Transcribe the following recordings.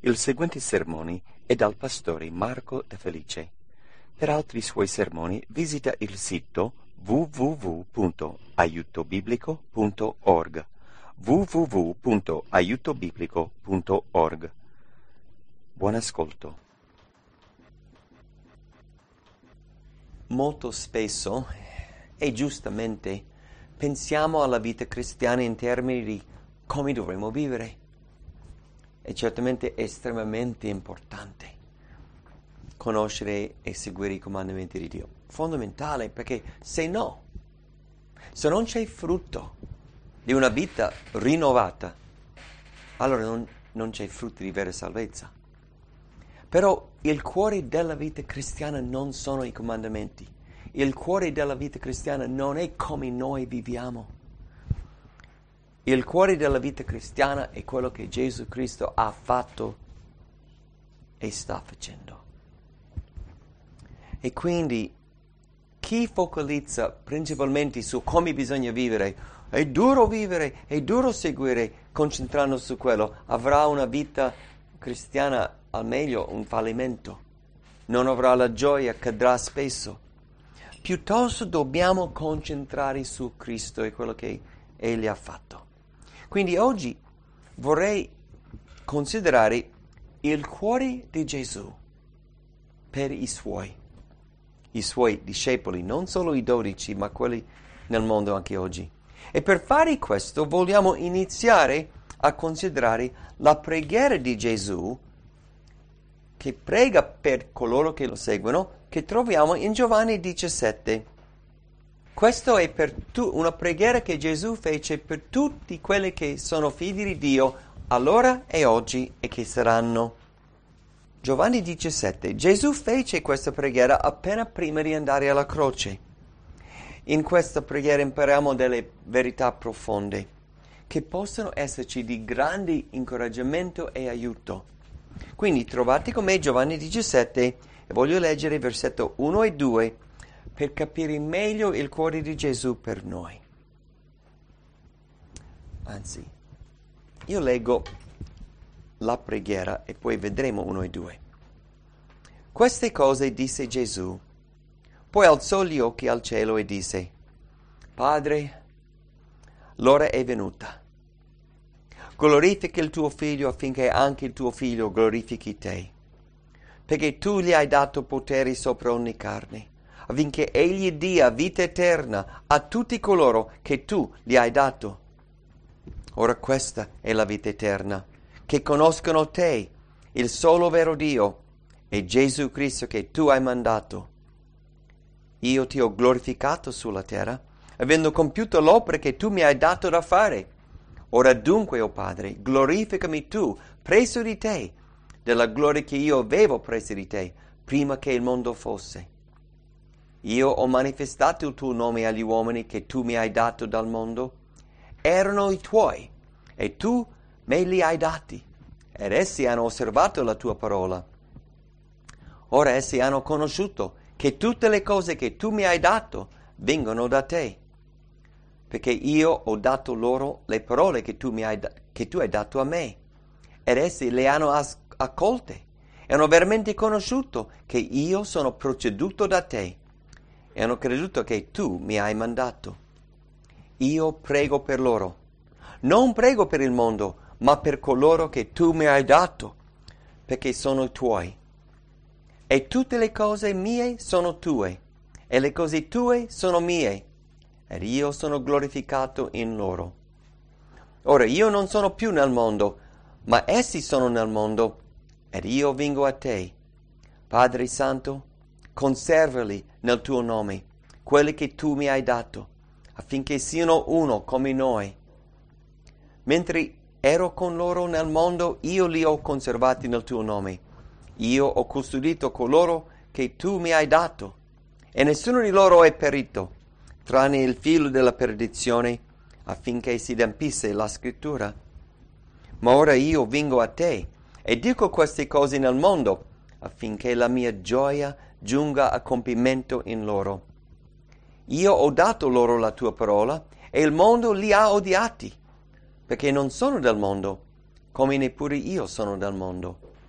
Il seguente sermone è dal pastore Marco De Felice. Per altri suoi sermoni visita il sito www.aiutobiblico.org www.aiutobiblico.org. Buon ascolto. Molto spesso, e giustamente, pensiamo alla vita cristiana in termini di come dovremmo vivere. È certamente estremamente importante conoscere e seguire i comandamenti di Dio. Fondamentale, perché se non c'è frutto di una vita rinnovata, allora non c'è frutto di vera salvezza. Però il cuore della vita cristiana non sono i comandamenti. Il cuore della vita cristiana non è come noi viviamo. Il cuore della vita cristiana è quello che Gesù Cristo ha fatto e sta facendo. E quindi chi focalizza principalmente su come bisogna vivere, è duro seguire, concentrando su quello, avrà una vita cristiana al meglio un fallimento. Non avrà la gioia, cadrà spesso. Piuttosto dobbiamo concentrare su Cristo e quello che Egli ha fatto. Quindi oggi vorrei considerare il cuore di Gesù per i suoi discepoli, non solo i 12, ma quelli nel mondo anche oggi. E per fare questo vogliamo iniziare a considerare la preghiera di Gesù, che prega per coloro che lo seguono, che troviamo in Giovanni 17. Questo è una preghiera che Gesù fece per tutti quelli che sono figli di Dio, allora e oggi e che saranno. Giovanni 17. Gesù fece questa preghiera appena prima di andare alla croce. In questa preghiera impariamo delle verità profonde, che possono esserci di grande incoraggiamento e aiuto. Quindi trovate con me Giovanni 17 e voglio leggere versetto 1 e 2 per capire meglio il cuore di Gesù per noi. Anzi, io leggo la preghiera e poi vedremo 1 e 2. Queste cose disse Gesù, poi alzò gli occhi al cielo e disse, Padre, l'ora è venuta. Glorifica il tuo Figlio affinché anche il tuo Figlio glorifichi te, perché tu gli hai dato potere sopra ogni carne, affinché egli dia vita eterna a tutti coloro che tu gli hai dato. Ora questa è la vita eterna, che conoscono te, il solo vero Dio, e Gesù Cristo che tu hai mandato. Io ti ho glorificato sulla terra, avendo compiuto l'opera che tu mi hai dato da fare. Ora dunque, o Padre, glorificami tu presso di te, della gloria che io avevo presso di te, prima che il mondo fosse. Io ho manifestato il tuo nome agli uomini che tu mi hai dato dal mondo. Erano i tuoi, e tu me li hai dati, ed essi hanno osservato la tua parola. Ora essi hanno conosciuto che tutte le cose che tu mi hai dato vengono da te, perché io ho dato loro le parole che tu hai dato a me, ed essi le hanno accolte, e hanno veramente conosciuto che io sono proceduto da te, e hanno creduto che tu mi hai mandato. Io prego per loro. Non prego per il mondo, ma per coloro che tu mi hai dato, perché sono tuoi. E tutte le cose mie sono tue, e le cose tue sono mie, ed io sono glorificato in loro. Ora io non sono più nel mondo, ma essi sono nel mondo, ed io vengo a te. Padre Santo, conservali nel tuo nome, quelli che tu mi hai dato, affinché siano uno come noi. Mentre ero con loro nel mondo, io li ho conservati nel tuo nome. Io ho custodito coloro che tu mi hai dato, e nessuno di loro è perito, tranne il figlio della perdizione, affinché si adempisse la scrittura. Ma ora io vengo a te, e dico queste cose nel mondo, affinché la mia gioia giunga a compimento in loro. Io ho dato loro la tua parola, e il mondo li ha odiati, perché non sono del mondo, come neppure io sono del mondo.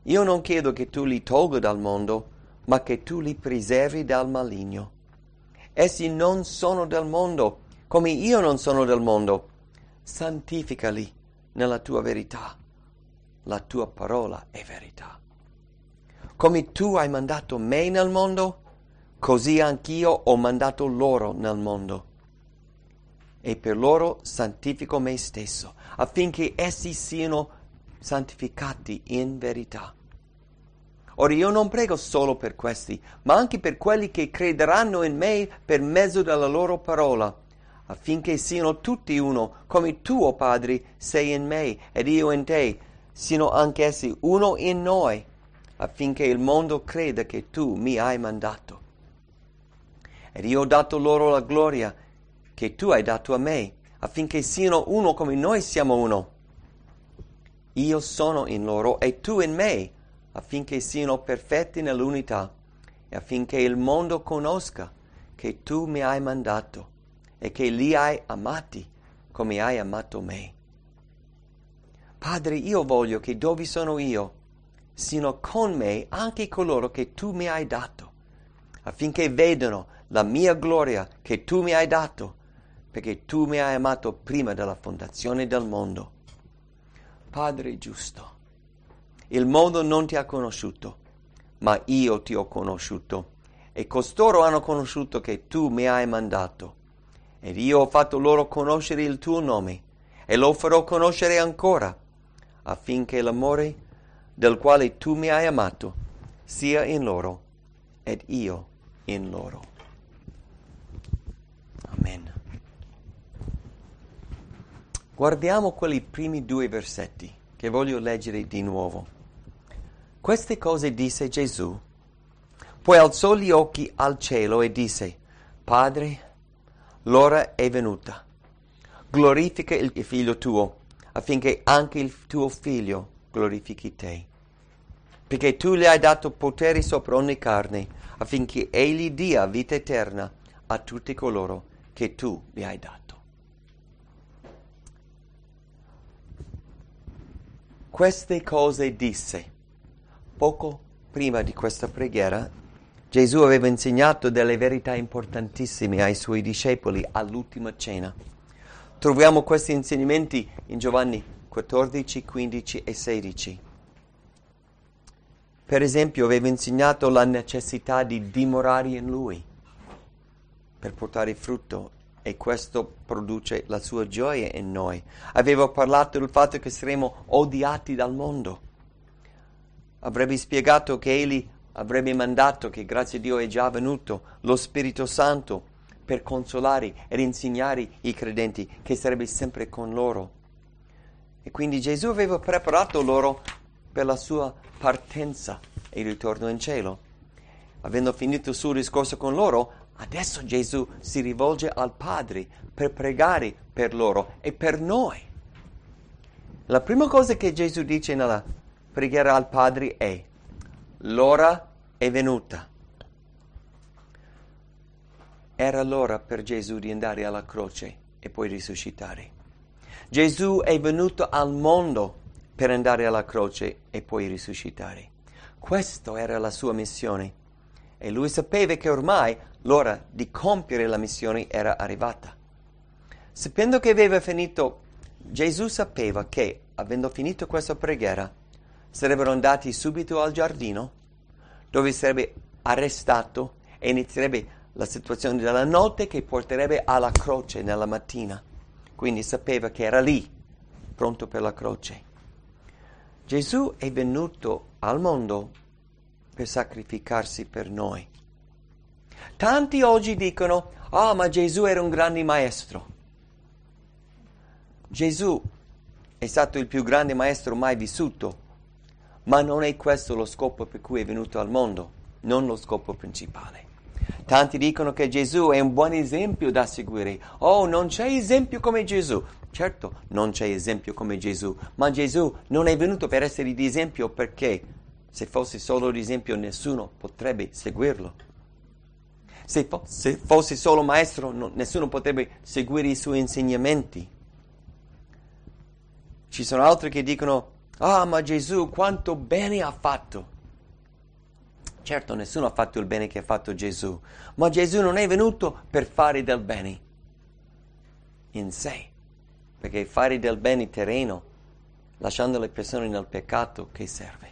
Io non chiedo che tu li tolga dal mondo, ma che tu li preservi dal maligno. Essi non sono del mondo, come io non sono del mondo. Santificali nella tua verità. La tua parola è verità. Come tu hai mandato me nel mondo, così anch'io ho mandato loro nel mondo. E per loro santifico me stesso, affinché essi siano santificati in verità. Ora io non prego solo per questi, ma anche per quelli che crederanno in me per mezzo della loro parola, affinché siano tutti uno, come tu, o Padre, sei in me ed io in te, siano anch'essi uno in noi, affinché il mondo creda che tu mi hai mandato. Ed io ho dato loro la gloria che tu hai dato a me, affinché siano uno come noi siamo uno. Io sono in loro e tu in me, affinché siano perfetti nell'unità, e affinché il mondo conosca che tu mi hai mandato e che li hai amati come hai amato me. Padre, io voglio che dove sono io siano con me anche coloro che tu mi hai dato, affinché vedano la mia gloria che tu mi hai dato, perché tu mi hai amato prima della fondazione del mondo. Padre giusto, il mondo non ti ha conosciuto, ma io ti ho conosciuto, e costoro hanno conosciuto che tu mi hai mandato, ed io ho fatto loro conoscere il tuo nome, e lo farò conoscere ancora, affinché l'amore del quale tu mi hai amato sia in loro, ed io in loro. Amen. Guardiamo quei primi 2 versetti che voglio leggere di nuovo. Queste cose disse Gesù, poi alzò gli occhi al cielo e disse, Padre, l'ora è venuta. Glorifica il figlio tuo, affinché anche il tuo figlio glorifichi te. Perché tu gli hai dato potere sopra ogni carne, affinché egli dia vita eterna a tutti coloro che tu gli hai dato. Queste cose disse. Poco prima di questa preghiera, Gesù aveva insegnato delle verità importantissime ai suoi discepoli all'ultima cena. Troviamo questi insegnamenti in Giovanni 14, 15 e 16. Per esempio, aveva insegnato la necessità di dimorare in Lui per portare frutto, e questo produce la sua gioia in noi. Aveva parlato del fatto che saremo odiati dal mondo. Avrebbe spiegato che Egli avrebbe mandato, che grazie a Dio è già venuto, lo Spirito Santo per consolare ed insegnare i credenti, che sarebbe sempre con loro. E quindi Gesù aveva preparato loro per la sua partenza e il ritorno in cielo. Avendo finito il suo discorso con loro, adesso Gesù si rivolge al Padre per pregare per loro e per noi. La prima cosa che Gesù dice nella preghiera al Padre è: l'ora è venuta. Era l'ora per Gesù di andare alla croce e poi risuscitare. Gesù è venuto al mondo per andare alla croce e poi risuscitare. Questa era la sua missione. E lui sapeva che ormai l'ora di compiere la missione era arrivata. Sapendo che aveva finito, Gesù sapeva che, avendo finito questa preghiera, sarebbero andati subito al giardino, dove sarebbe arrestato e inizierebbe la situazione della notte che porterebbe alla croce nella mattina. Quindi sapeva che era lì, pronto per la croce. Gesù è venuto al mondo per sacrificarsi per noi. Tanti oggi dicono: ma Gesù era un grande maestro. Gesù è stato il più grande maestro mai vissuto, ma non è questo lo scopo per cui è venuto al mondo, non lo scopo principale. Tanti dicono che Gesù è un buon esempio da seguire. Non c'è esempio come Gesù. Certo, non c'è esempio come Gesù, ma Gesù non è venuto per essere di esempio, perché se fosse solo di esempio nessuno potrebbe seguirlo. Se fosse solo maestro nessuno potrebbe seguire i suoi insegnamenti. Ci sono altri che dicono: Ah, ma Gesù quanto bene ha fatto! Certo, nessuno ha fatto il bene che ha fatto Gesù, ma Gesù non è venuto per fare del bene in sé, perché fare del bene terreno, lasciando le persone nel peccato, che serve?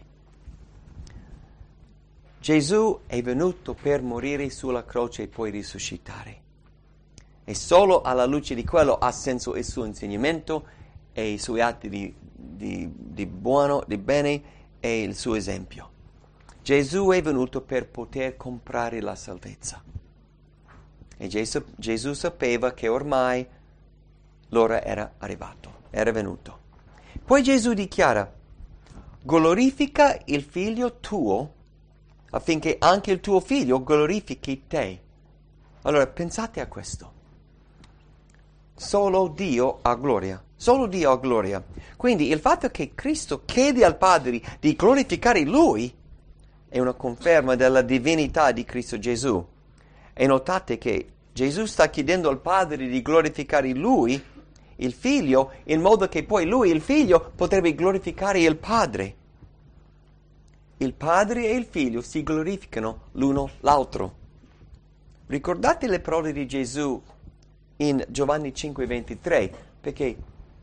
Gesù è venuto per morire sulla croce e poi risuscitare. E solo alla luce di quello ha senso il suo insegnamento e i suoi atti di buono, di bene e il suo esempio. Gesù è venuto per poter comprare la salvezza. E Gesù sapeva che ormai l'ora era arrivato, era venuto. Poi Gesù dichiara: glorifica il figlio tuo affinché anche il tuo figlio glorifichi te. Allora pensate a questo. Solo Dio ha gloria. Solo Dio ha gloria. Quindi il fatto che Cristo chiede al Padre di glorificare Lui è una conferma della divinità di Cristo Gesù. E notate che Gesù sta chiedendo al Padre di glorificare Lui, il Figlio, in modo che poi Lui, il Figlio, potrebbe glorificare il Padre. Il Padre e il Figlio si glorificano l'uno l'altro. Ricordate le parole di Gesù in Giovanni 5,23, perché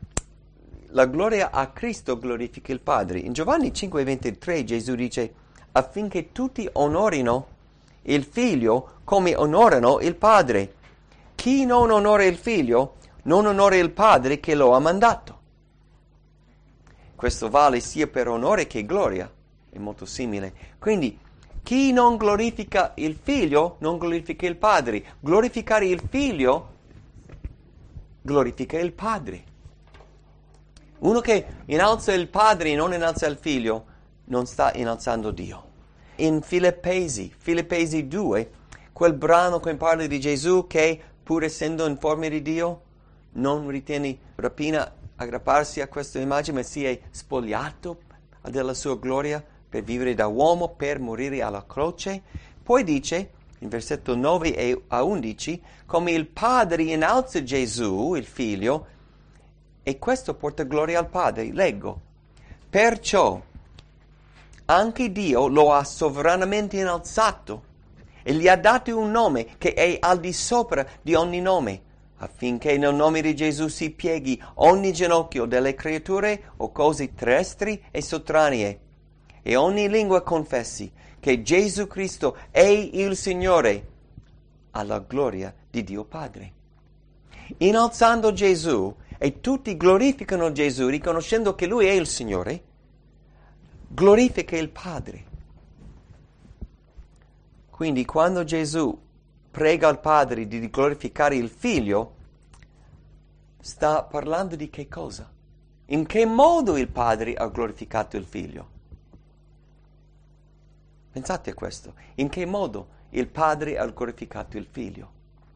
la gloria a Cristo glorifica il Padre. In Giovanni 5,23 Gesù dice: affinché tutti onorino il Figlio come onorano il Padre. Chi non onora il Figlio non onora il Padre che lo ha mandato. Questo vale sia per onore che gloria. È molto simile. Quindi, chi non glorifica il Figlio non glorifica il Padre. Glorificare il Figlio glorifica il Padre. Uno che innalza il Padre e non innalza il Figlio non sta innalzando Dio. In Filippesi 2, quel brano che parla di Gesù che, pur essendo in forma di Dio, non ritiene rapina aggrapparsi a questa immagine, ma si è spogliato della sua gloria per vivere da uomo, per morire alla croce. Poi dice, in versetto 9 a 11, come il Padre innalza Gesù, il Figlio, e questo porta gloria al Padre. Leggo: perciò anche Dio lo ha sovranamente innalzato e gli ha dato un nome che è al di sopra di ogni nome, affinché nel nome di Gesù si pieghi ogni ginocchio delle creature o cose terrestri e sotterranee, e ogni lingua confessi che Gesù Cristo è il Signore, alla gloria di Dio Padre. Innalzando Gesù, e tutti glorificano Gesù, riconoscendo che Lui è il Signore, glorifica il Padre. Quindi quando Gesù prega al Padre di glorificare il Figlio, sta parlando di che cosa? In che modo il Padre ha glorificato il Figlio? Pensate a questo. In che modo il Padre ha glorificato il Figlio?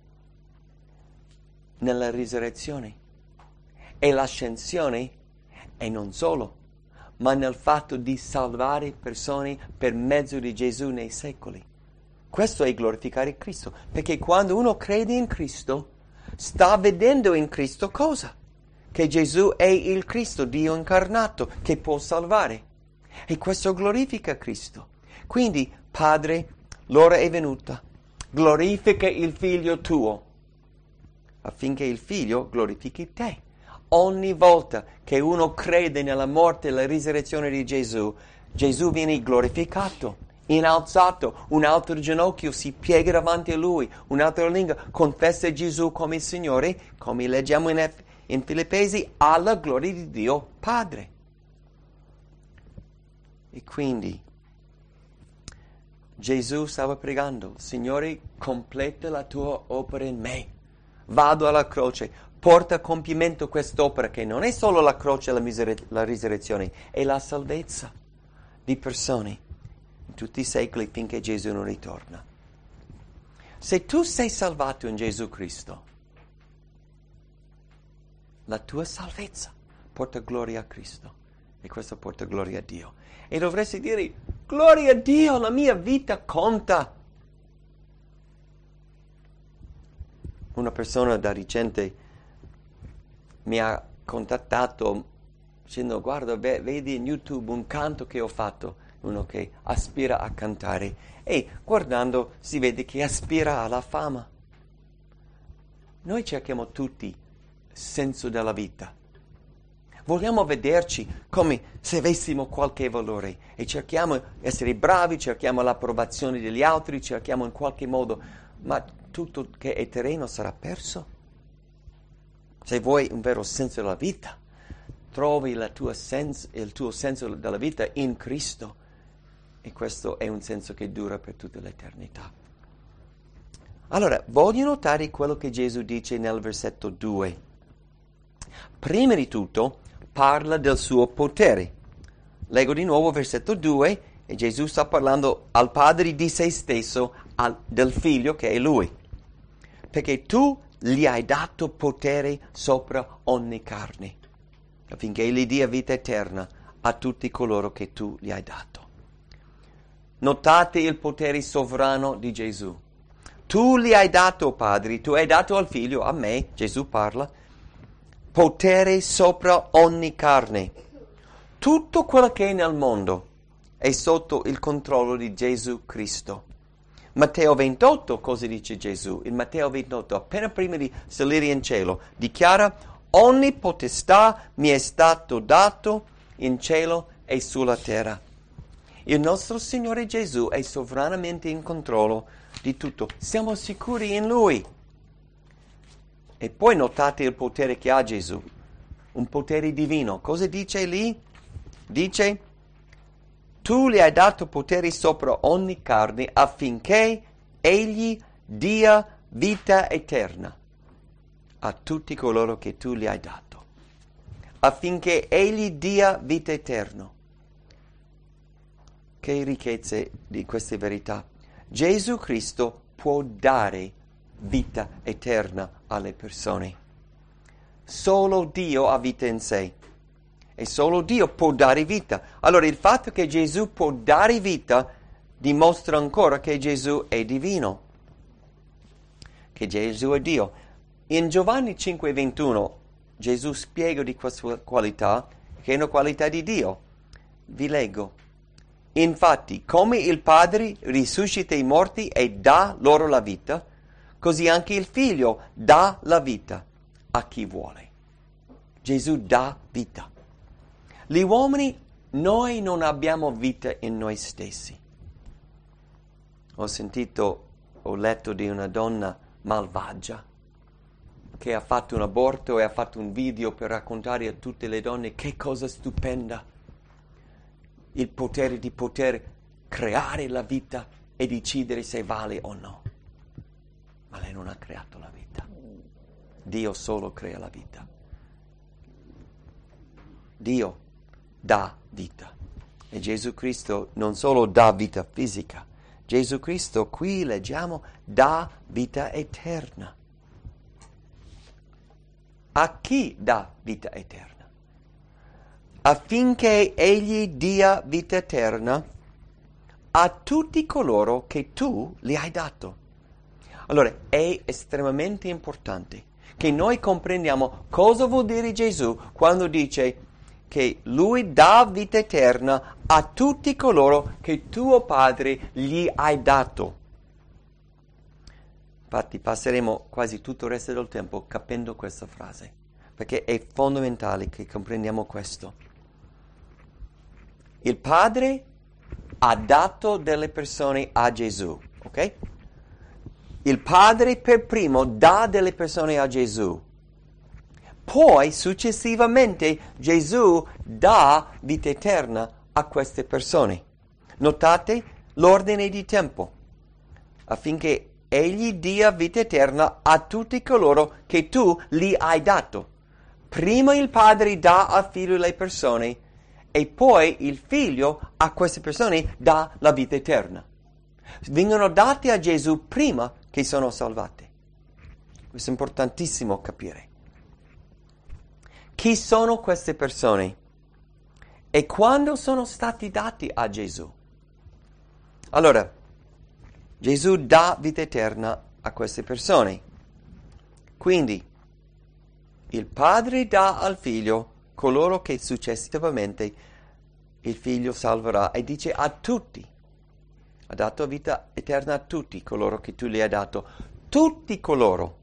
Nella risurrezione e l'ascensione, e non solo, ma nel fatto di salvare persone per mezzo di Gesù nei secoli. Questo è glorificare Cristo, perché quando uno crede in Cristo, sta vedendo in Cristo cosa? Che Gesù è il Cristo, Dio incarnato, che può salvare. E questo glorifica Cristo. Quindi, Padre, l'ora è venuta, glorifica il Figlio tuo, affinché il Figlio glorifichi te. Ogni volta che uno crede nella morte e la risurrezione di Gesù, Gesù viene glorificato, innalzato, un altro ginocchio si piega davanti a Lui, un'altra lingua confessa Gesù come Signore, come leggiamo in Filippesi, alla gloria di Dio Padre. E quindi Gesù stava pregando: Signore, completa la tua opera in me. Vado alla croce, porta a compimento quest'opera che non è solo la croce e la risurrezione, è la salvezza di persone in tutti i secoli finché Gesù non ritorna. Se tu sei salvato in Gesù Cristo, la tua salvezza porta gloria a Cristo e questo porta gloria a Dio. E dovresti dire: gloria a Dio, la mia vita conta. Una persona da recente mi ha contattato dicendo guarda, vedi in YouTube un canto che ho fatto, uno che aspira a cantare, e guardando si vede che aspira alla fama. Noi cerchiamo tutti senso della vita. Vogliamo vederci come se avessimo qualche valore e cerchiamo di essere bravi, cerchiamo l'approvazione degli altri, cerchiamo in qualche modo, ma tutto che è terreno sarà perso. Se vuoi un vero senso della vita, trovi il tuo senso della vita in Cristo, e questo è un senso che dura per tutta l'eternità. Allora, voglio notare quello che Gesù dice nel versetto 2. Prima di tutto parla del suo potere. Leggo di nuovo versetto 2 e Gesù sta parlando al Padre di se stesso, del Figlio che è Lui. Perché tu gli hai dato potere sopra ogni carne, affinché gli dia vita eterna a tutti coloro che tu gli hai dato. Notate il potere sovrano di Gesù. Tu gli hai dato, Padre, tu hai dato al Figlio, a me, Gesù parla, potere sopra ogni carne. Tutto quello che è nel mondo è sotto il controllo di Gesù Cristo. Matteo 28, cosa dice Gesù? In Matteo 28, appena prima di salire in cielo, dichiara: ogni potestà mi è stato dato in cielo e sulla terra. Il nostro Signore Gesù è sovranamente in controllo di tutto. Siamo sicuri in Lui. E poi notate il potere che ha Gesù, un potere divino. Cosa dice lì? Dice: tu gli hai dato potere sopra ogni carne affinché egli dia vita eterna a tutti coloro che tu gli hai dato. Affinché egli dia vita eterna. Che ricchezze di queste verità. Gesù Cristo può dare vita eterna alle persone. Solo Dio ha vita in sé e solo Dio può dare vita. Allora il fatto che Gesù può dare vita dimostra ancora che Gesù è divino, che Gesù è Dio. In Giovanni 5,21 Gesù spiega di questa qualità, che è una qualità di Dio. Vi leggo. Infatti, come il Padre risuscita i morti e dà loro la vita, così anche il Figlio dà la vita a chi vuole. Gesù dà vita. Gli uomini, noi non abbiamo vita in noi stessi. Ho letto di una donna malvagia che ha fatto un aborto e ha fatto un video per raccontare a tutte le donne che cosa stupenda. Il potere di poter creare la vita e decidere se vale o no. Ma lei non ha creato la vita. Dio solo crea la vita. Dio dà vita. E Gesù Cristo non solo dà vita fisica, Gesù Cristo, qui leggiamo, dà vita eterna. A chi dà vita eterna? Affinché egli dia vita eterna a tutti coloro che tu gli hai dato. Allora, è estremamente importante che noi comprendiamo cosa vuol dire Gesù quando dice che Lui dà vita eterna a tutti coloro che tuo Padre gli hai dato. Infatti passeremo quasi tutto il resto del tempo capendo questa frase, perché è fondamentale che comprendiamo questo. Il Padre ha dato delle persone a Gesù, ok? Il Padre per primo dà delle persone a Gesù. Poi, successivamente, Gesù dà vita eterna a queste persone. Notate l'ordine di tempo, affinché egli dia vita eterna a tutti coloro che tu gli hai dato. Prima il Padre dà al Figlio le persone, e poi il Figlio a queste persone dà la vita eterna. Vengono date a Gesù prima che sono salvate. Questo è importantissimo capire. Chi sono queste persone? E quando sono stati dati a Gesù? Allora, Gesù dà vita eterna a queste persone. Quindi, il Padre dà al Figlio coloro che successivamente il Figlio salverà, e dice a tutti. Ha dato vita eterna a tutti coloro che tu gli hai dato. Tutti coloro,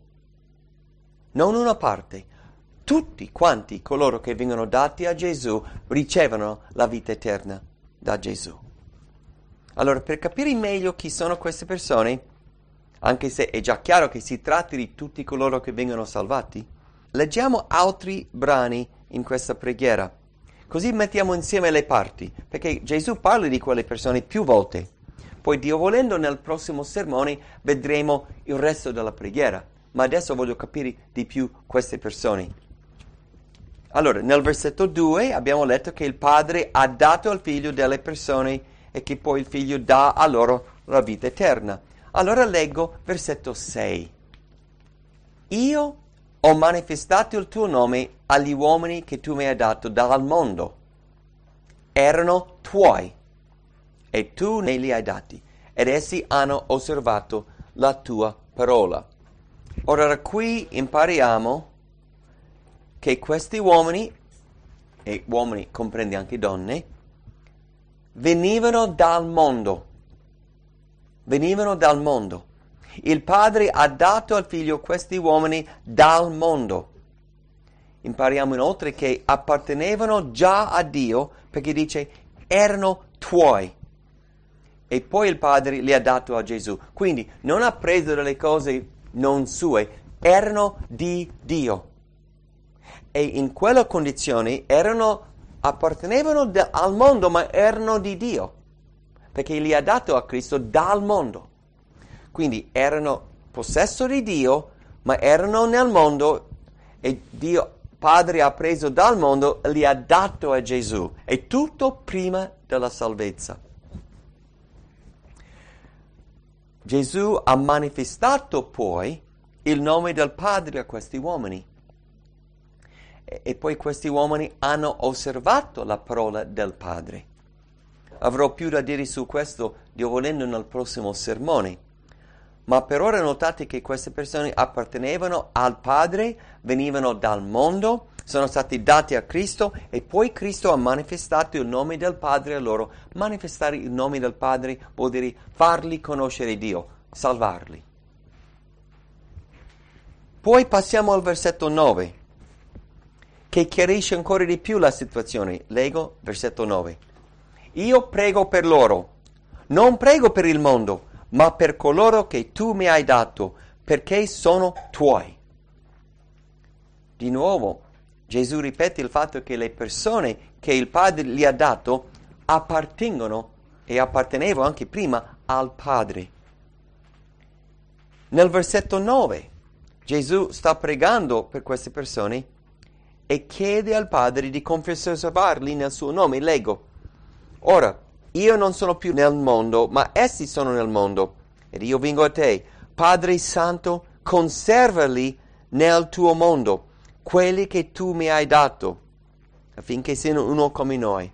non una parte, tutti quanti coloro che vengono dati a Gesù ricevono la vita eterna da Gesù. Allora, per capire meglio chi sono queste persone, anche se è già chiaro che si tratti di tutti coloro che vengono salvati, leggiamo altri brani in questa preghiera, così mettiamo insieme le parti, perché Gesù parla di quelle persone più volte. Poi, Dio volendo, nel prossimo sermone vedremo il resto della preghiera, ma adesso voglio capire di più queste persone. Allora, nel versetto 2 abbiamo letto che il Padre ha dato al Figlio delle persone e che poi il Figlio dà a loro la vita eterna. Allora leggo versetto 6. Io ho manifestato il tuo nome agli uomini che tu mi hai dato dal mondo. Erano tuoi e tu ne li hai dati, ed essi hanno osservato la tua parola. Ora qui impariamo che questi uomini, e uomini comprende anche donne, venivano dal mondo. Venivano dal mondo. Il Padre ha dato al Figlio questi uomini dal mondo. Impariamo inoltre che appartenevano già a Dio, perché dice erano tuoi. E poi il Padre li ha dato a Gesù. Quindi non ha preso delle cose non sue, erano di Dio. E in quella condizione appartenevano al mondo, ma erano di Dio, perché li ha dato a Cristo dal mondo. Quindi erano possesso di Dio, ma erano nel mondo, e Dio Padre ha preso dal mondo e li ha dato a Gesù. È tutto prima della salvezza. Gesù ha manifestato poi il nome del Padre a questi uomini. E poi questi uomini hanno osservato la parola del Padre. Avrò più da dire su questo, Dio volendo, nel prossimo sermone. Ma per ora notate che queste persone appartenevano al Padre, venivano dal mondo, sono stati dati a Cristo e poi Cristo ha manifestato il nome del Padre a loro. Manifestare il nome del Padre vuol dire farli conoscere Dio, salvarli. Poi passiamo al versetto 9, che chiarisce ancora di più la situazione. Leggo versetto 9. Io prego per loro, non prego per il mondo, ma per coloro che tu mi hai dato, perché sono tuoi. Di nuovo, Gesù ripete il fatto che le persone che il Padre gli ha dato appartengono e appartenevano anche prima al Padre. Nel versetto 9, Gesù sta pregando per queste persone e chiede al Padre di conservarli nel suo nome. Leggo. Ora, io non sono più nel mondo, ma essi sono nel mondo, ed io vengo a te. Padre Santo, conservali nel tuo mondo, quelli che tu mi hai dato, affinché siano uno come noi.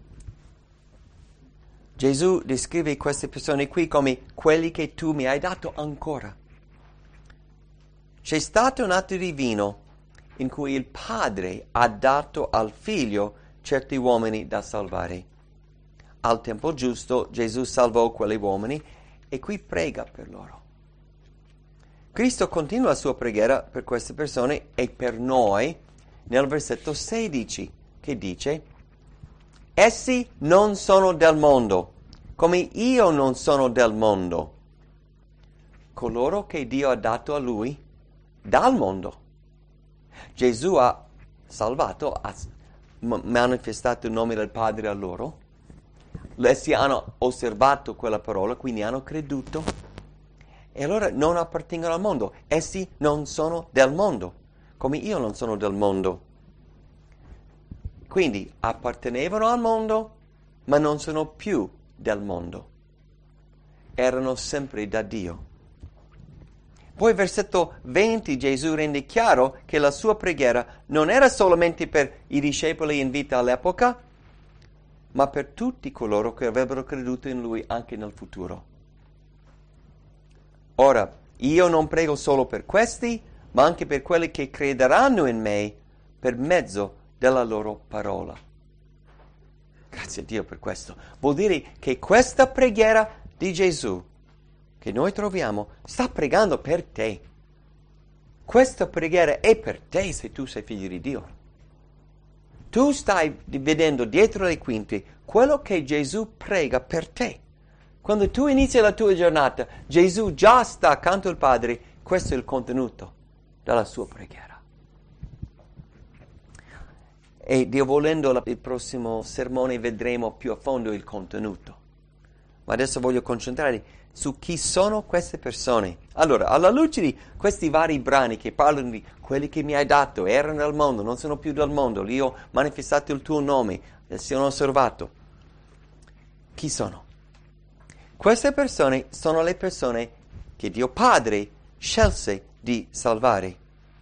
Gesù descrive queste persone qui come quelli che tu mi hai dato ancora. C'è stato un atto divino in cui il Padre ha dato al Figlio certi uomini da salvare. Al tempo giusto Gesù salvò quegli uomini e qui prega per loro. Cristo continua la sua preghiera per queste persone e per noi nel versetto 16 che dice: essi non sono del mondo, come io non sono del mondo. Coloro che Dio ha dato a lui dal mondo. Gesù ha salvato, ha manifestato il nome del Padre a loro. Essi hanno osservato quella parola, quindi hanno creduto, e allora non appartengono al mondo. Essi non sono del mondo, come io non sono del mondo. Quindi appartenevano al mondo, ma non sono più del mondo. Erano sempre da Dio. Poi versetto 20 Gesù rende chiaro che la sua preghiera non era solamente per i discepoli in vita all'epoca, ma per tutti coloro che avrebbero creduto in Lui anche nel futuro. Ora, io non prego solo per questi, ma anche per quelli che crederanno in me per mezzo della loro parola. Grazie a Dio per questo. Vuol dire che questa preghiera di Gesù che noi troviamo sta pregando per te. Questa preghiera è per te se tu sei figlio di Dio. Tu stai vedendo dietro le quinte quello che Gesù prega per te. Quando tu inizi la tua giornata, Gesù già sta accanto al Padre. Questo è il contenuto della sua preghiera. E Dio volendo, il prossimo sermone vedremo più a fondo il contenuto. Ma adesso voglio concentrarmi su chi sono queste persone. Allora, alla luce di questi vari brani che parlano di quelli che mi hai dato, erano nel mondo, non sono più del mondo, lì ho manifestato il tuo nome, sono osservato. Chi sono? Queste persone sono le persone che Dio Padre scelse di salvare.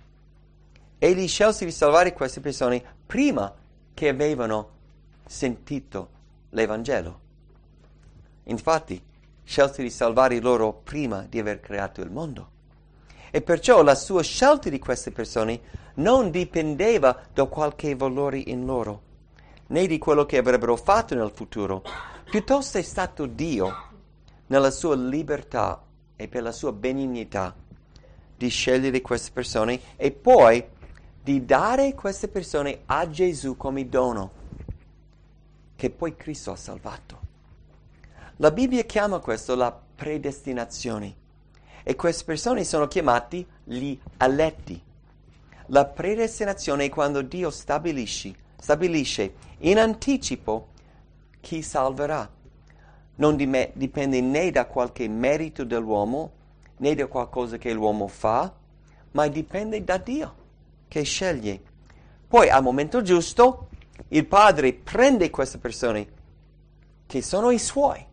Egli scelse di salvare queste persone prima che avevano sentito l'Evangelo. Infatti, scelse di salvare loro prima di aver creato il mondo. E perciò la sua scelta di queste persone non dipendeva da qualche valore in loro, né di quello che avrebbero fatto nel futuro. Piuttosto è stato Dio, nella sua libertà e per la sua benignità, di scegliere queste persone e poi di dare queste persone a Gesù come dono, che poi Cristo ha salvato. La Bibbia chiama questo la predestinazione e queste persone sono chiamati gli eletti. La predestinazione è quando Dio stabilisce in anticipo chi salverà. Non dipende né da qualche merito dell'uomo né da qualcosa che l'uomo fa, ma dipende da Dio che sceglie. Poi al momento giusto il Padre prende queste persone che sono i suoi,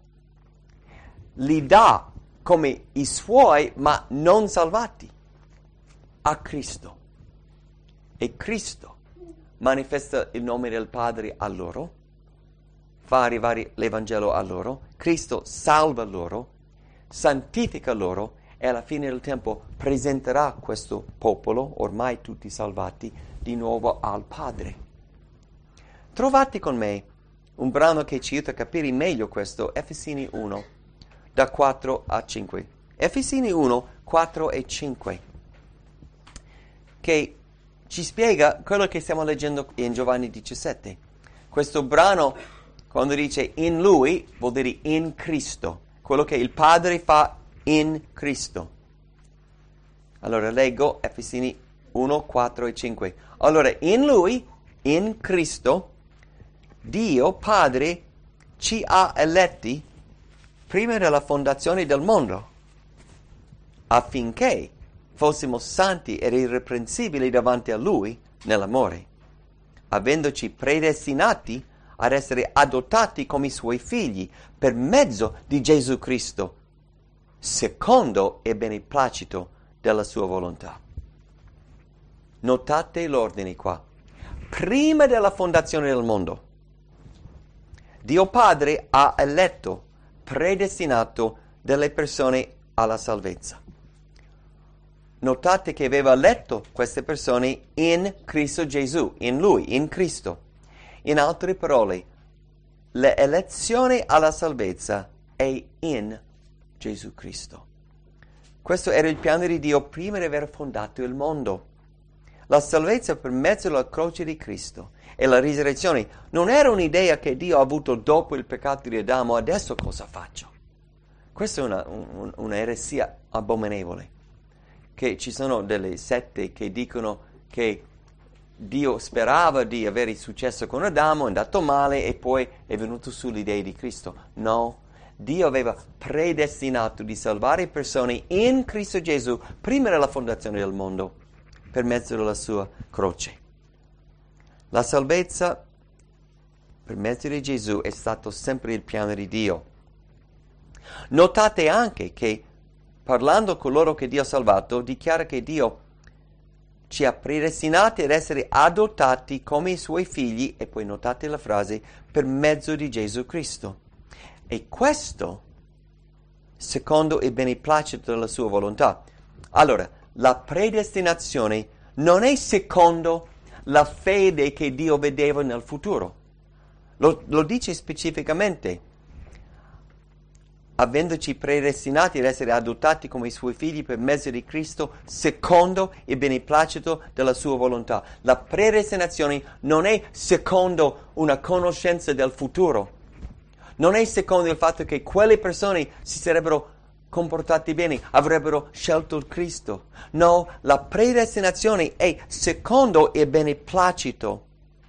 li dà come i suoi ma non salvati a Cristo. E Cristo manifesta il nome del Padre a loro, fa arrivare l'Evangelo a loro, Cristo salva loro, santifica loro e alla fine del tempo presenterà questo popolo, ormai tutti salvati, di nuovo al Padre. Trovate con me un brano che ci aiuta a capire meglio questo, Efesini 1, da 4 a 5. Efesini 1, 4 e 5, che ci spiega quello che stiamo leggendo in Giovanni 17. Questo brano, quando dice in Lui, vuol dire in Cristo, quello che il Padre fa in Cristo. Allora leggo Efesini 1, 4 e 5. Allora, in Lui, in Cristo, Dio Padre ci ha eletti prima della fondazione del mondo, affinché fossimo santi ed irreprensibili davanti a Lui nell'amore, avendoci predestinati ad essere adottati come Suoi figli per mezzo di Gesù Cristo, secondo il beneplacito della Sua volontà. Notate l'ordine qua. Prima della fondazione del mondo, Dio Padre ha eletto, predestinato delle persone alla salvezza. Notate che aveva eletto queste persone in Cristo Gesù, in Lui, in Cristo. In altre parole, l'elezione alla salvezza è in Gesù Cristo. Questo era il piano di Dio prima di aver fondato il mondo. La salvezza per mezzo della croce di Cristo e la risurrezione non era un'idea che Dio ha avuto dopo il peccato di Adamo, adesso cosa faccio? Questa è una eresia abominevole, che ci sono delle sette che dicono che Dio sperava di avere successo con Adamo, è andato male e poi è venuto sull'idea di Cristo. No, Dio aveva predestinato di salvare persone in Cristo Gesù prima della fondazione del mondo, per mezzo della sua croce. La salvezza per mezzo di Gesù è stato sempre il piano di Dio. Notate anche che, parlando con coloro che Dio ha salvato, dichiara che Dio ci ha predestinati ad essere adottati come i Suoi figli, e poi notate la frase, per mezzo di Gesù Cristo. E questo secondo il beneplacito della Sua volontà. Allora, la predestinazione non è secondo la fede che Dio vedeva nel futuro. Lo dice specificamente. Avendoci predestinati ad essere adottati come i suoi figli per mezzo di Cristo, secondo il beneplacito della sua volontà. La predestinazione non è secondo una conoscenza del futuro. Non è secondo il fatto che quelle persone si sarebbero comportate bene, avrebbero scelto il Cristo. No, la predestinazione è secondo il beneplacito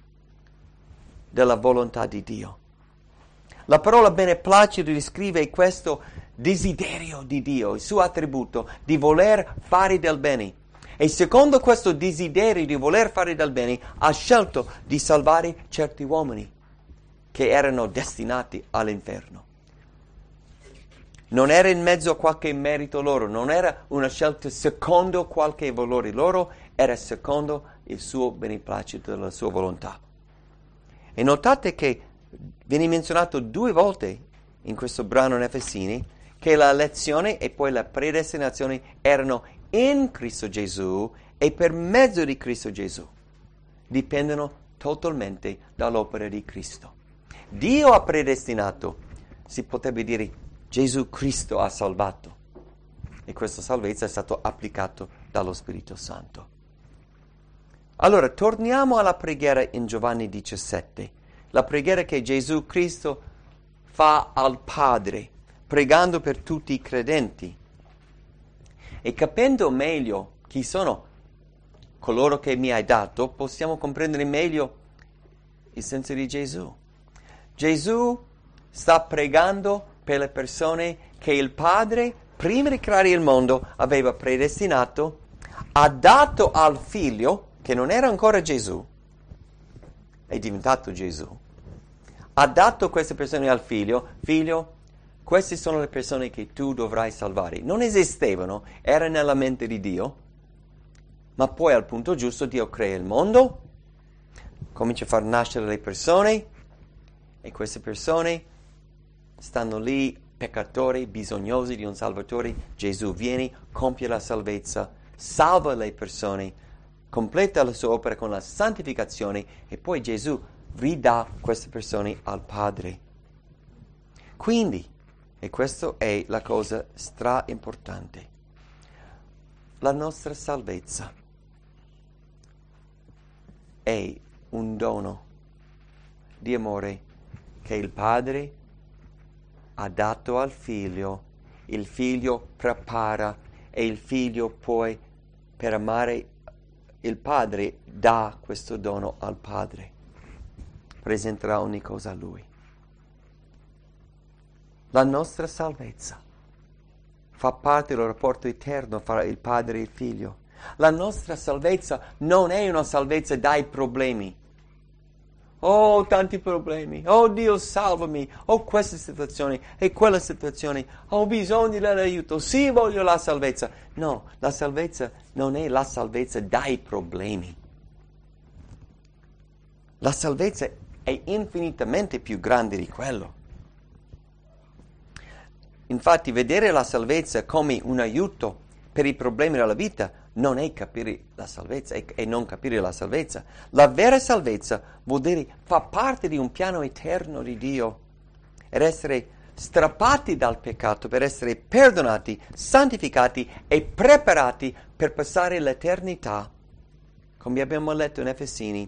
della volontà di Dio. La parola beneplacito descrive questo desiderio di Dio, il suo attributo di voler fare del bene. E secondo questo desiderio di voler fare del bene ha scelto di salvare certi uomini che erano destinati all'inferno. Non era in mezzo a qualche merito loro, non era una scelta secondo qualche valore loro, era secondo il suo beneplacito della sua volontà. E notate che viene menzionato 2 volte in questo brano in Efesini che la elezione e poi la predestinazione erano in Cristo Gesù e per mezzo di Cristo Gesù. Dipendono totalmente dall'opera di Cristo. Dio ha predestinato, si potrebbe dire Gesù Cristo ha salvato e questa salvezza è stata applicata dallo Spirito Santo. Allora, torniamo alla preghiera in Giovanni 17. La preghiera che Gesù Cristo fa al Padre, pregando per tutti i credenti. E capendo meglio chi sono coloro che mi hai dato, possiamo comprendere meglio il senso di Gesù. Gesù sta pregando per le persone che il Padre, prima di creare il mondo, aveva predestinato, ha dato al Figlio, che non era ancora Gesù, è diventato Gesù, ha dato queste persone al Figlio, Figlio, queste sono le persone che tu dovrai salvare. Non esistevano, era nella mente di Dio, ma poi al punto giusto Dio crea il mondo, comincia a far nascere le persone, e queste persone stanno lì, peccatori, bisognosi di un Salvatore. Gesù viene, compie la salvezza, salva le persone, completa la sua opera con la santificazione e poi Gesù ridà queste persone al Padre. Quindi, e questa è la cosa stra importante, la nostra salvezza è un dono di amore che il Padre ha dato al Figlio, il Figlio prepara e il Figlio poi per amare il Padre dà questo dono al Padre, presenterà ogni cosa a Lui. La nostra salvezza fa parte del rapporto eterno fra il Padre e il Figlio. La nostra salvezza non è una salvezza dai problemi. Oh, tanti problemi. Oh, Dio, salvami. Oh, questa situazione e quella situazione. Ho bisogno dell'aiuto. Sì, voglio la salvezza. No, la salvezza non è la salvezza dai problemi. La salvezza è infinitamente più grande di quello. Infatti, vedere la salvezza come un aiuto per i problemi della vita non è capire la salvezza e non capire la salvezza. La vera salvezza vuol dire fa parte di un piano eterno di Dio ed essere strappati dal peccato per essere perdonati, santificati e preparati per passare l'eternità, come abbiamo letto in Efesini,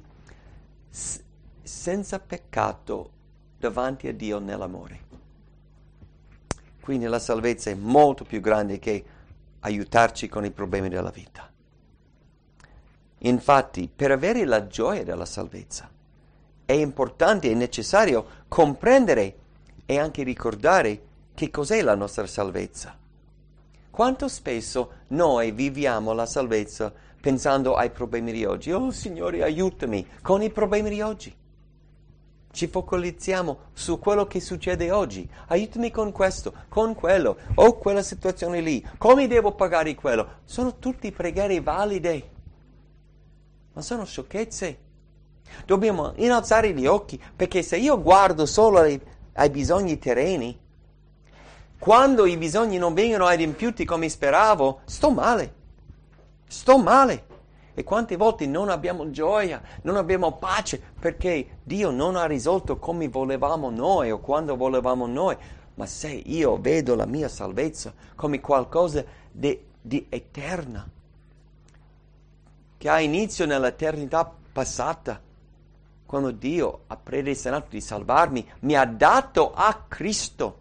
senza peccato davanti a Dio nell'amore. Quindi la salvezza è molto più grande che aiutarci con i problemi della vita. Infatti, per avere la gioia della salvezza, è importante e necessario comprendere e anche ricordare che cos'è la nostra salvezza. Quanto spesso noi viviamo la salvezza pensando ai problemi di oggi? Oh Signore, aiutami con i problemi di oggi. Ci focalizziamo su quello che succede oggi. Aiutami con questo, con quello, o quella situazione lì. Come devo pagare quello? Sono tutti preghiere valide, ma sono sciocchezze. Dobbiamo innalzare gli occhi, perché se io guardo solo ai bisogni terreni, quando i bisogni non vengono adempiuti come speravo, sto male. E quante volte non abbiamo gioia, non abbiamo pace, perché Dio non ha risolto come volevamo noi o quando volevamo noi. Ma se io vedo la mia salvezza come qualcosa di eterna, che ha inizio nell'eternità passata, quando Dio ha predestinato di salvarmi, mi ha dato a Cristo,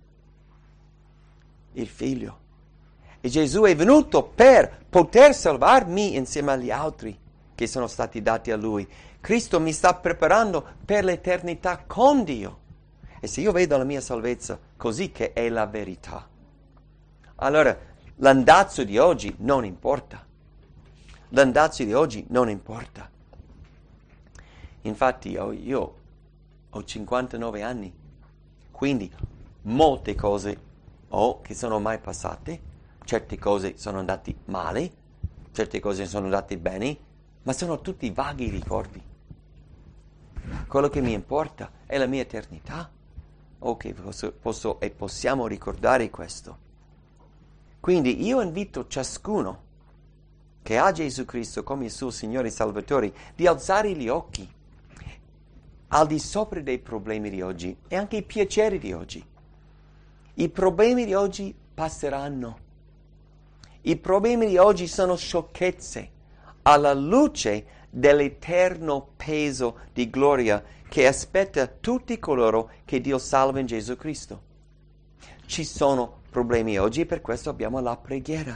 il Figlio. E Gesù è venuto per poter salvarmi insieme agli altri che sono stati dati a Lui. Cristo mi sta preparando per l'eternità con Dio. E se io vedo la mia salvezza così, che è la verità, allora l'andazzo di oggi non importa. L'andazzo di oggi non importa. Infatti io ho 59 anni, quindi molte cose che sono mai passate, certe cose sono andate male, certe cose sono andate bene, ma sono tutti vaghi ricordi. Quello che mi importa è la mia eternità. Ok, posso e possiamo ricordare questo. Quindi io invito ciascuno che ha Gesù Cristo come il suo Signore e Salvatore di alzare gli occhi al di sopra dei problemi di oggi e anche i piaceri di oggi. I problemi di oggi passeranno. I problemi di oggi sono sciocchezze alla luce dell'eterno peso di gloria che aspetta tutti coloro che Dio salva in Gesù Cristo. Ci sono problemi oggi e per questo abbiamo la preghiera.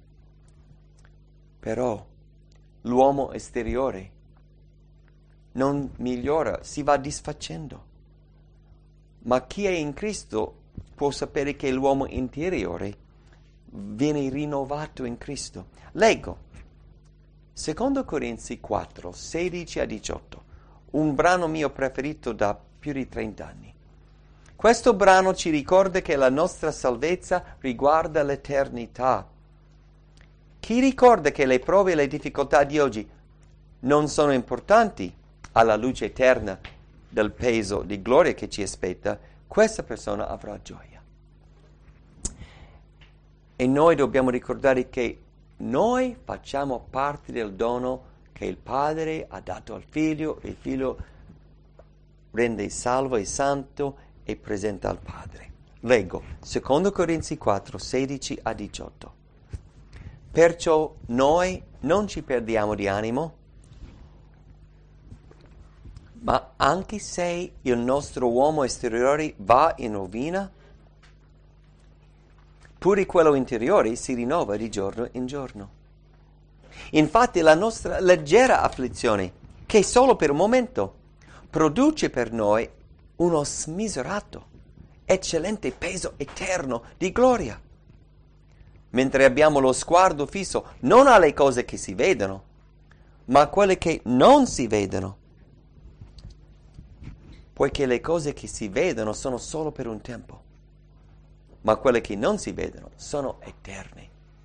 Però l'uomo esteriore non migliora, si va disfacendo. Ma chi è in Cristo può sapere che l'uomo interiore viene rinnovato in Cristo. Leggo 2 Corinzi 4, 16 a 18, un brano mio preferito da più di 30 anni. Questo brano ci ricorda che la nostra salvezza riguarda l'eternità. Chi ricorda che le prove e le difficoltà di oggi non sono importanti alla luce eterna del peso di gloria che ci aspetta, questa persona avrà gioia. E noi dobbiamo ricordare che noi facciamo parte del dono che il Padre ha dato al Figlio, e il Figlio rende salvo e santo e presenta al Padre. Leggo 2 Corinzi 4, 16 a 18. Perciò noi non ci perdiamo di animo, ma anche se il nostro uomo esteriore va in rovina, pure quello interiore si rinnova di giorno in giorno. Infatti la nostra leggera afflizione, che solo per un momento, produce per noi uno smisurato, eccellente peso eterno di gloria. Mentre abbiamo lo sguardo fisso non alle cose che si vedono, ma a quelle che non si vedono. Poiché le cose che si vedono sono solo per un tempo, ma quelle che non si vedono sono eterne.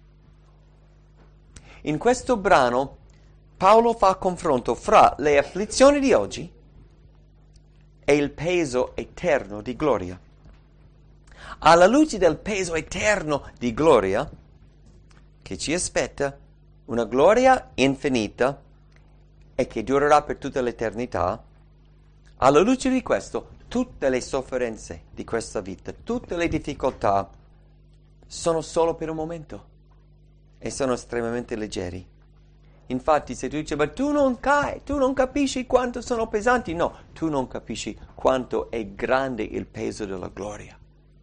In questo brano Paolo fa confronto fra le afflizioni di oggi e il peso eterno di gloria. Alla luce del peso eterno di gloria che ci aspetta, una gloria infinita e che durerà per tutta l'eternità, alla luce di questo, tutte le sofferenze di questa vita, tutte le difficoltà sono solo per un momento e sono estremamente leggeri. Infatti se tu dici, ma tu non capisci quanto sono pesanti, no, tu non capisci quanto è grande il peso della gloria.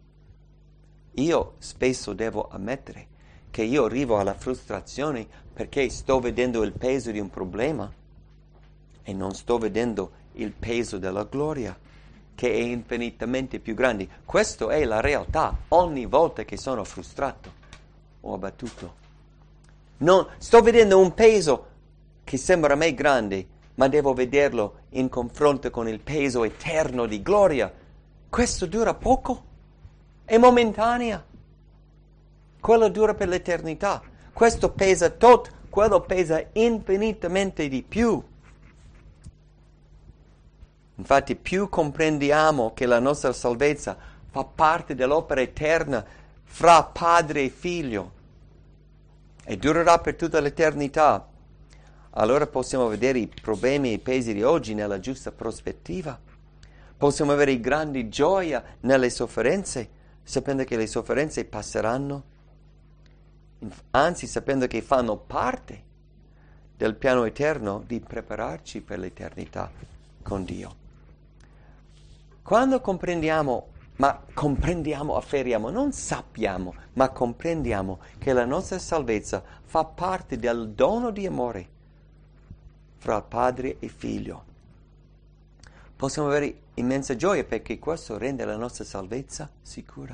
Io spesso devo ammettere che io arrivo alla frustrazione perché sto vedendo il peso di un problema e non sto vedendo il peso della gloria, che è infinitamente più grande. Questa è la realtà ogni volta che sono frustrato o abbattuto. Non sto vedendo un peso che sembra a me grande, ma devo vederlo in confronto con il peso eterno di gloria. Questo dura poco, è momentanea. Quello dura per l'eternità. Questo pesa tot, quello pesa infinitamente di più. Infatti più comprendiamo che la nostra salvezza fa parte dell'opera eterna fra padre e figlio e durerà per tutta l'eternità, allora possiamo vedere i problemi e i pesi di oggi nella giusta prospettiva. Possiamo avere grandi gioia nelle sofferenze, sapendo che le sofferenze passeranno, anzi sapendo che fanno parte del piano eterno di prepararci per l'eternità con Dio. Quando comprendiamo, afferriamo, non sappiamo, ma comprendiamo che la nostra salvezza fa parte del dono di amore fra padre e figlio. Possiamo avere immensa gioia perché questo rende la nostra salvezza sicura.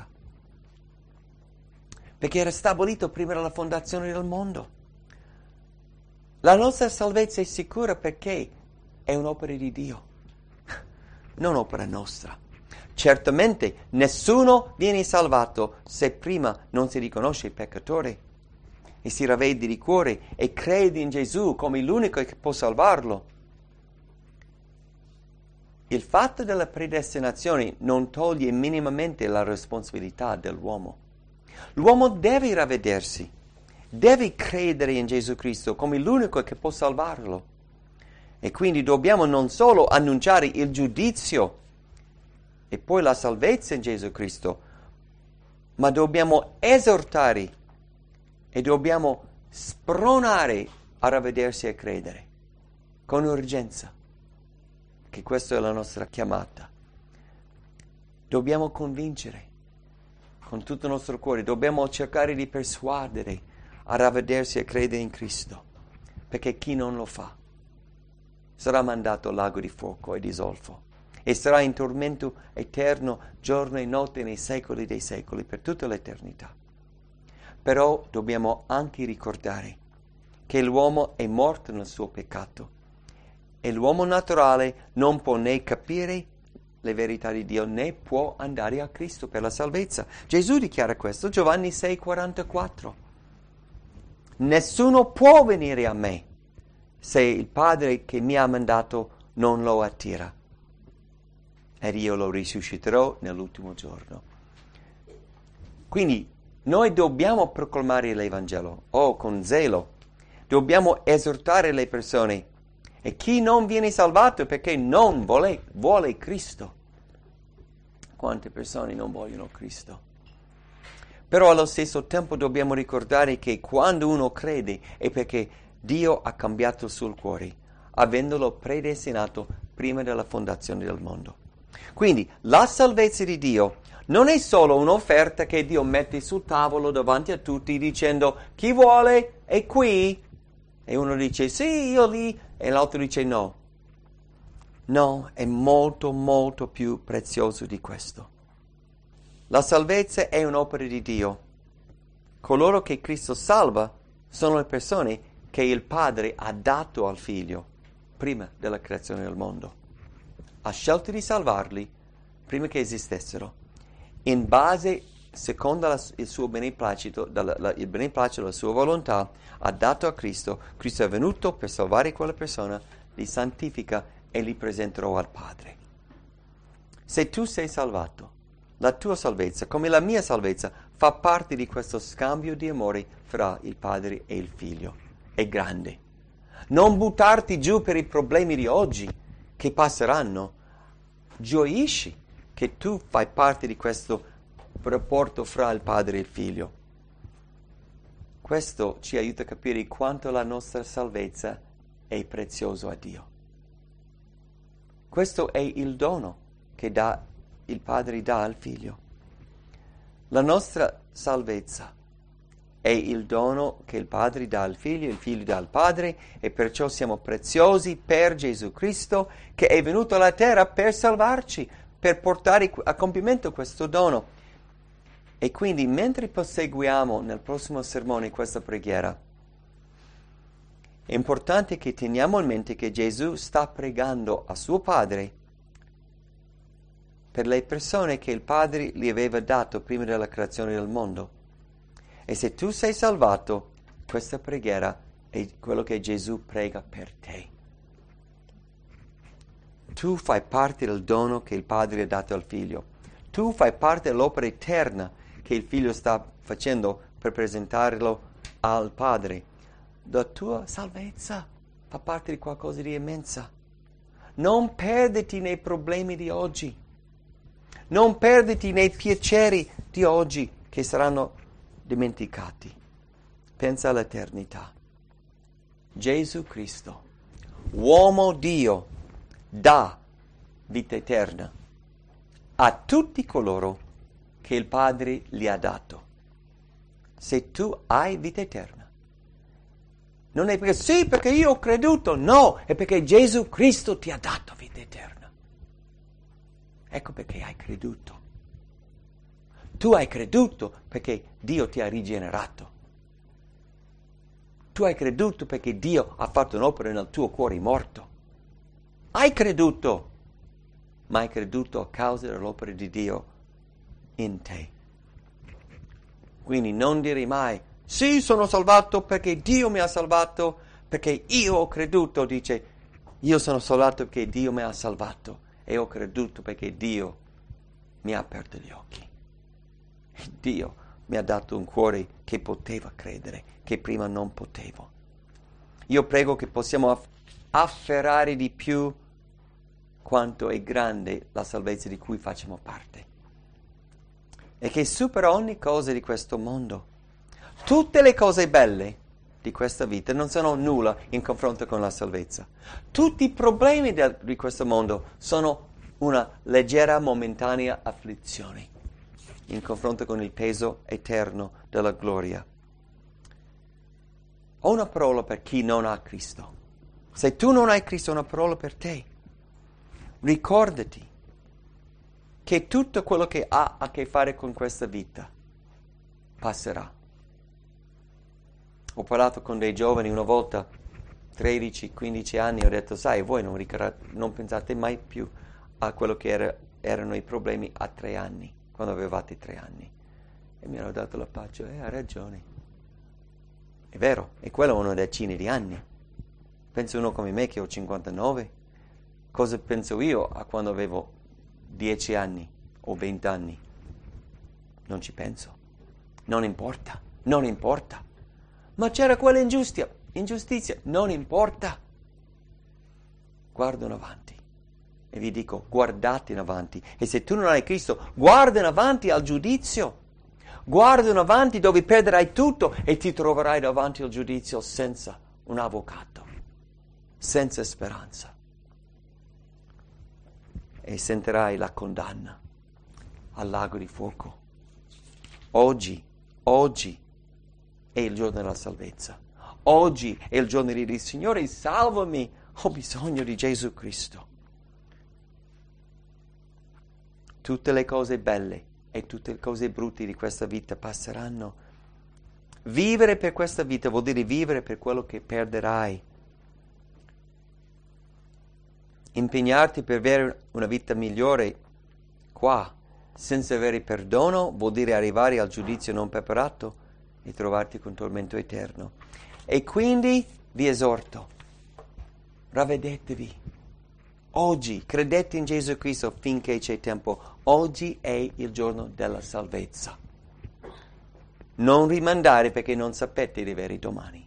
Perché era stabilito prima della fondazione del mondo. La nostra salvezza è sicura perché è un'opera di Dio, non opera nostra. Certamente nessuno viene salvato se prima non si riconosce il peccatore e si ravvede di cuore e crede in Gesù come l'unico che può salvarlo. Il fatto della predestinazione non toglie minimamente la responsabilità dell'uomo. L'uomo deve ravvedersi, deve credere in Gesù Cristo come l'unico che può salvarlo. E quindi dobbiamo non solo annunciare il giudizio e poi la salvezza in Gesù Cristo, ma dobbiamo esortare e dobbiamo spronare a ravvedersi e credere con urgenza, che questa è la nostra chiamata. Dobbiamo convincere con tutto il nostro cuore, dobbiamo cercare di persuadere a ravvedersi e credere in Cristo, perché chi non lo fa sarà mandato al lago di fuoco e di zolfo e sarà in tormento eterno giorno e notte nei secoli dei secoli per tutta l'eternità. Però dobbiamo anche ricordare che l'uomo è morto nel suo peccato e l'uomo naturale non può né capire le verità di Dio né può andare a Cristo per la salvezza. Gesù dichiara questo, Giovanni 6,44. Nessuno può venire a me se il Padre che mi ha mandato non lo attira, ed io lo risusciterò nell'ultimo giorno. Quindi noi dobbiamo proclamare l'Evangelo, con zelo, dobbiamo esortare le persone, e chi non viene salvato è perché non vuole Cristo. Quante persone non vogliono Cristo? Però allo stesso tempo dobbiamo ricordare che quando uno crede è perché Dio ha cambiato il suo cuore, avendolo predestinato prima della fondazione del mondo. Quindi la salvezza di Dio non è solo un'offerta che Dio mette sul tavolo davanti a tutti dicendo chi vuole è qui, e uno dice sì, io lì, e l'altro dice no. No, è molto molto più prezioso di questo. La salvezza è un'opera di Dio. Coloro che Cristo salva sono le persone che il Padre ha dato al Figlio prima della creazione del mondo. Ha scelto di salvarli prima che esistessero, in base, secondo il suo beneplacito, il beneplacito della sua volontà, ha dato a Cristo. Cristo è venuto per salvare quella persona, li santifica e li presenterò al Padre. Se tu sei salvato, la tua salvezza, come la mia salvezza, fa parte di questo scambio di amore fra il Padre e il Figlio. È grande. Non buttarti giù per i problemi di oggi che passeranno. Gioisci che tu fai parte di questo rapporto fra il Padre e il Figlio. Questo ci aiuta a capire quanto la nostra salvezza è preziosa a Dio. Questo è il dono che il Padre dà al Figlio. La nostra salvezza è il dono che il Padre dà al Figlio, il Figlio dà al Padre, e perciò siamo preziosi per Gesù Cristo che è venuto alla terra per salvarci, per portare a compimento questo dono. E quindi mentre proseguiamo nel prossimo sermone questa preghiera, è importante che teniamo in mente che Gesù sta pregando a suo Padre per le persone che il Padre gli aveva dato prima della creazione del mondo. E se tu sei salvato, questa preghiera è quello che Gesù prega per te. Tu fai parte del dono che il Padre ha dato al Figlio. Tu fai parte dell'opera eterna che il Figlio sta facendo per presentarlo al Padre. La tua salvezza fa parte di qualcosa di immensa. Non perderti nei problemi di oggi. Non perderti nei piaceri di oggi che saranno dimenticati. Pensa all'eternità. Gesù Cristo, uomo Dio, dà vita eterna a tutti coloro che il Padre gli ha dato. Se tu hai vita eterna, non è perché sì, perché io ho creduto, no, è perché Gesù Cristo ti ha dato vita eterna. Ecco perché hai creduto. Tu hai creduto perché Dio ti ha rigenerato. Tu hai creduto perché Dio ha fatto un'opera nel tuo cuore morto. Hai creduto, ma hai creduto a causa dell'opera di Dio in te. Quindi non dire mai, sì, sono salvato perché Dio mi ha salvato, perché io ho creduto, dice, io sono salvato perché Dio mi ha salvato e ho creduto perché Dio mi ha aperto gli occhi. Dio mi ha dato un cuore che poteva credere, che prima non potevo. Io prego che possiamo afferrare di più quanto è grande la salvezza di cui facciamo parte e che supera ogni cosa di questo mondo. Tutte le cose belle di questa vita non sono nulla in confronto con la salvezza. Tutti i problemi di questo mondo sono una leggera, momentanea afflizione in confronto con il peso eterno della gloria. Ho una parola per chi non ha Cristo. Se tu non hai Cristo, ho una parola per te. Ricordati che tutto quello che ha a che fare con questa vita passerà. Ho parlato con dei giovani una volta, 13-15 anni, ho detto, sai, voi non pensate mai più a quello che erano i problemi a 3 anni, quando avevate 3 anni. E mi hanno dato la pace, ha ragione. È vero, e quello è una decina di anni. Penso uno come me che ho 59. Cosa penso io a quando avevo 10 anni o 20 anni? Non ci penso. Non importa. Ma c'era quella ingiustizia, non importa. Guardo in avanti e vi dico, guardate in avanti. E se tu non hai Cristo, guarda in avanti al giudizio. Guarda in avanti dove perderai tutto e ti troverai davanti al giudizio senza un avvocato, senza speranza. E sentirai la condanna al lago di fuoco. Oggi è il giorno della salvezza. Oggi è il giorno di dire, Signore, salvami, ho bisogno di Gesù Cristo. Tutte le cose belle e tutte le cose brutte di questa vita passeranno. Vivere per questa vita vuol dire vivere per quello che perderai. Impegnarti per avere una vita migliore qua, senza avere perdono, vuol dire arrivare al giudizio non preparato e trovarti con tormento eterno. E quindi vi esorto, ravvedetevi. Oggi credete in Gesù Cristo finché c'è tempo. Oggi è il giorno della salvezza. Non rimandare perché non sapete di avere domani.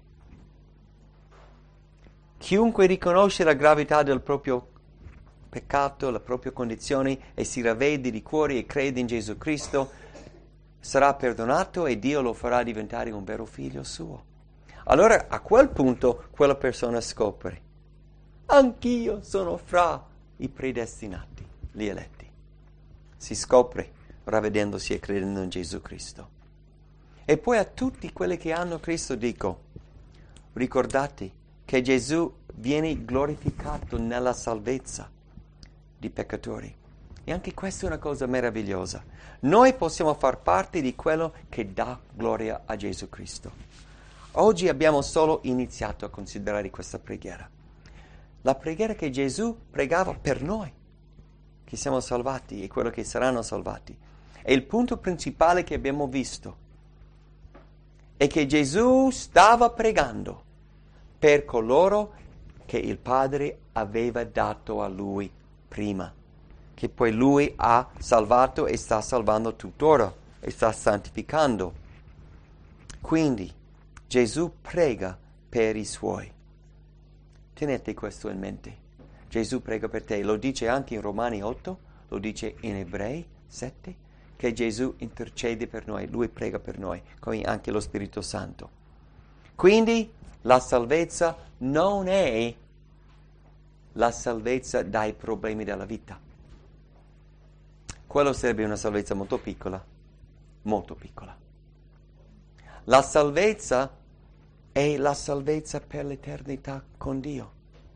Chiunque riconosce la gravità del proprio peccato, la propria condizione e si ravvede di cuore e crede in Gesù Cristo sarà perdonato e Dio lo farà diventare un vero figlio suo. Allora a quel punto quella persona scopre: anch'io sono fra i predestinati, gli eletti. Si scopre ravvedendosi e credendo in Gesù Cristo. E poi a tutti quelli che hanno Cristo dico: ricordate che Gesù viene glorificato nella salvezza di peccatori. E anche questa è una cosa meravigliosa. Noi possiamo far parte di quello che dà gloria a Gesù Cristo. Oggi abbiamo solo iniziato a considerare questa preghiera. La preghiera che Gesù pregava per noi, che siamo salvati e quello che saranno salvati. E il punto principale che abbiamo visto è che Gesù stava pregando per coloro che il Padre aveva dato a Lui prima, che poi Lui ha salvato e sta salvando tuttora e sta santificando. Quindi Gesù prega per i Suoi. Tenete questo in mente. Gesù prega per te. Lo dice anche in Romani 8, lo dice in Ebrei 7, che Gesù intercede per noi, Lui prega per noi, come anche lo Spirito Santo. Quindi la salvezza non è la salvezza dai problemi della vita. Quello sarebbe una salvezza molto piccola, molto piccola. La salvezza è la salvezza per l'eternità con Dio.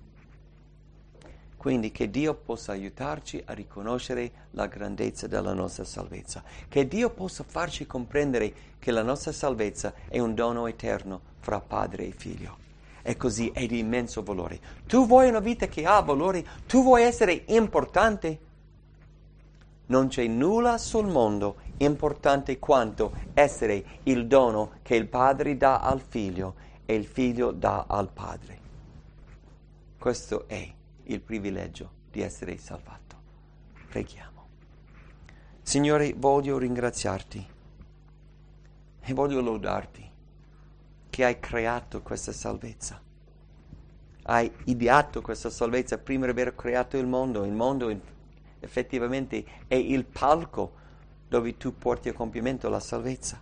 Quindi che Dio possa aiutarci a riconoscere la grandezza della nostra salvezza. Che Dio possa farci comprendere che la nostra salvezza è un dono eterno fra padre e figlio. E così è di immenso valore. Tu vuoi una vita che ha valore? Tu vuoi essere importante? Non c'è nulla sul mondo importante quanto essere il dono che il padre dà al figlio e il figlio dà al padre. Questo è il privilegio di essere salvato. Preghiamo. Signore, voglio ringraziarti e voglio lodarti che hai creato questa salvezza. Hai ideato questa salvezza prima di aver creato il mondo. Il mondo effettivamente è il palco dove tu porti a compimento la salvezza.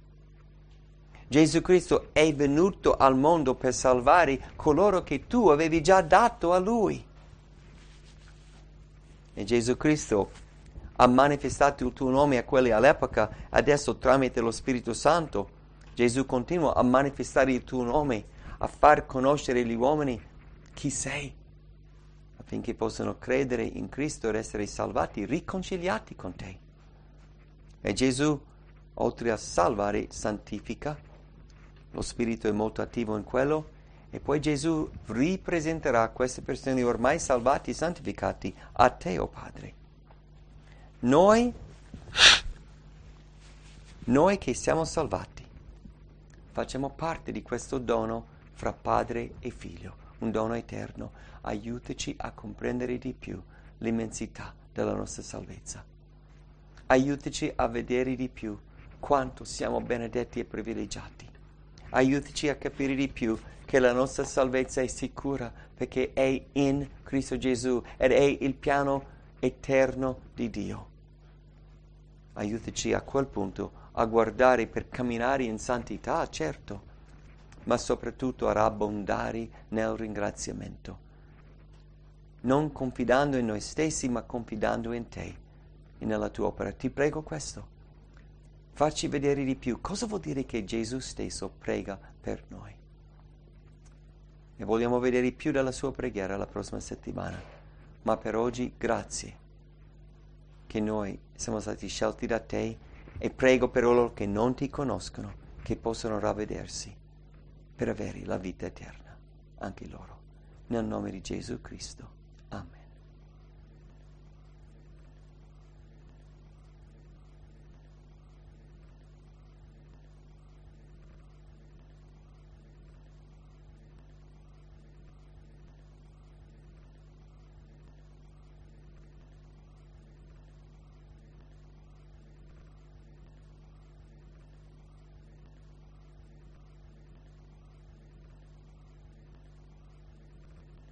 Gesù Cristo è venuto al mondo per salvare coloro che tu avevi già dato a Lui. E Gesù Cristo ha manifestato il tuo nome a quelli all'epoca, adesso tramite lo Spirito Santo Gesù continua a manifestare il tuo nome, a far conoscere agli uomini chi sei, affinché possano credere in Cristo ed essere salvati, riconciliati con te. E Gesù, oltre a salvare, santifica. Lo Spirito è molto attivo in quello. E poi Gesù ripresenterà queste persone ormai salvati e santificati a te, o Padre. Noi che siamo salvati, facciamo parte di questo dono fra padre e figlio, un dono eterno. Aiutaci a comprendere di più l'immensità della nostra salvezza. Aiutaci a vedere di più quanto siamo benedetti e privilegiati. Aiutaci a capire di più che la nostra salvezza è sicura perché è in Cristo Gesù ed è il piano eterno di Dio. Aiutaci a quel punto a guardare per camminare in santità, certo, ma soprattutto a abbondare nel ringraziamento, non confidando in noi stessi, ma confidando in te e nella tua opera. Ti prego questo. Farci vedere di più cosa vuol dire che Gesù stesso prega per noi. E vogliamo vedere più della sua preghiera la prossima settimana. Ma per oggi grazie che noi siamo stati scelti da te e prego per loro che non ti conoscono, che possano ravvedersi per avere la vita eterna, anche loro. Nel nome di Gesù Cristo.